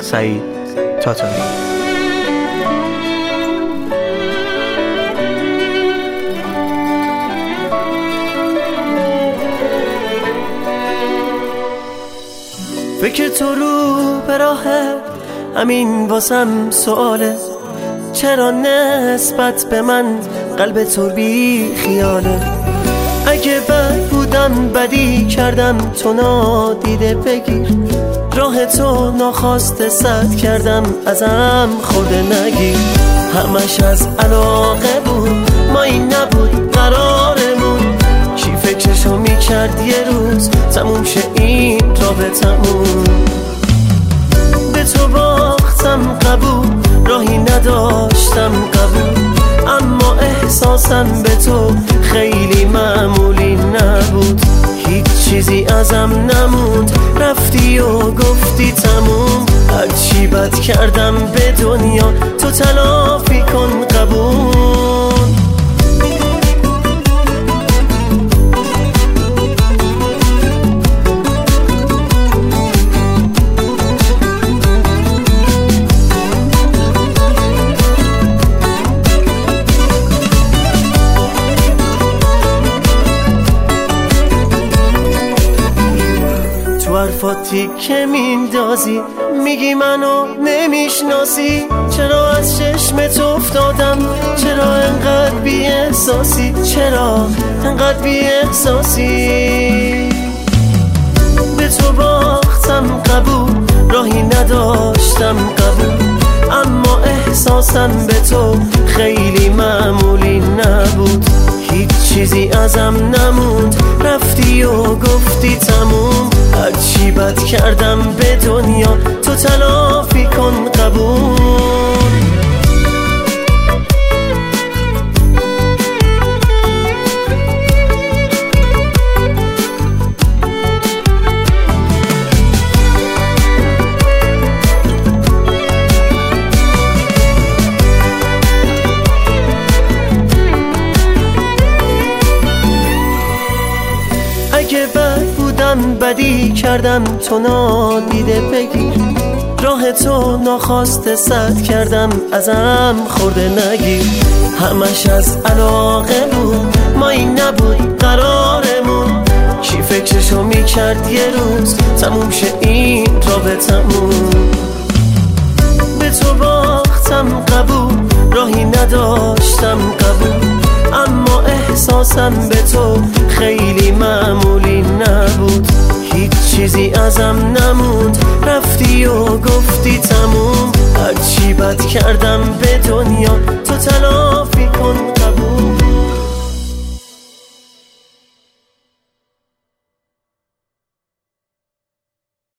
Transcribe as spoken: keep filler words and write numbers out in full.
سعید تاتاری. فکر تو رو به راهه، همین واسم سواله، چرا نسبت به من قلب تو بی خیاله؟ اگه بد بودم بدی کردم تو نادیده بگیر، راه تو ناخواسته سد کردم ازم خورده نگیر. همش از علاقه بود، ما این نبود قرارمون، کی فکرشو میکرد یه روز تموم شه این رابطمون. به تو باختم قبول، راهی نداشتم قبول، اما احساسم به تو خیلی معمولی نبود. هیچ چیزی ازم نموند، رفتی و گفتی تموم. هرچی بد کردم به دنیا تو تلافی کن قبول. حرفاتی که میندازی، میگی منو نمیشناسی، چرا از چشم تو افتادم، چرا انقدر بی احساسی، چرا انقدر بی احساسی. به تو باختم قبول، راهی نداشتم قبول، اما احساسم به تو خیلی معمولی نبود. هیچ چیزی ازم نموند، رفتی و گفتی تموم. هرچی بد کردم به دنیا تو تلافی کن قبول. اگه بد بودم بدی کردم تو نادیده بگیر، راه تو ناخواسته سد کردم ازم خورده نگیر. همش از علاقه بود، ما این نبود قرارمون، کی فکرشو میکرد یه روز تموم شه این رابطمون. به تو باختم قبول، راهی نداشتم قبول، اما احساسم به تو خیلی معمولی نبود. هیچ چیزی ازم نموند، رفتی و گفتی تموم. هرچی بد کردم به دنیا تو تلافی کن